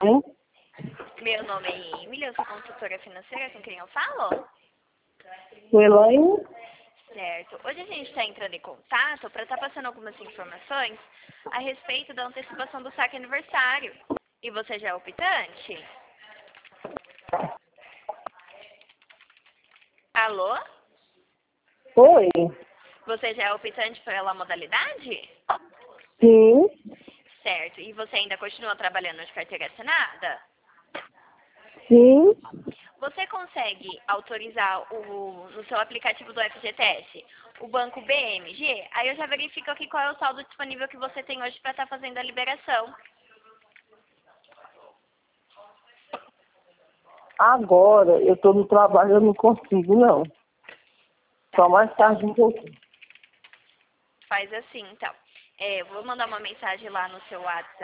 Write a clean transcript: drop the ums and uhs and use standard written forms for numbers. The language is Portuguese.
Sim, Meu nome é Emily, eu sou consultora financeira, com quem eu falo? Elaine? Certo. Hoje a gente está entrando em contato para estar passando algumas informações a respeito da antecipação do saque aniversário. E você já é optante? Alô? Oi. Você já é optante pela modalidade? Sim, Certo. E você ainda continua trabalhando de carteira assinada? sim. Você consegue autorizar no seu aplicativo do FGTS o banco BMG? Aí eu já verifico aqui qual é o saldo disponível que você tem hoje para estar fazendo a liberação. Agora eu estou no trabalho, eu não consigo, não. Só Tá. mais Então, tarde um pouquinho. faz assim, então. Eu vou mandar uma mensagem lá no seu WhatsApp.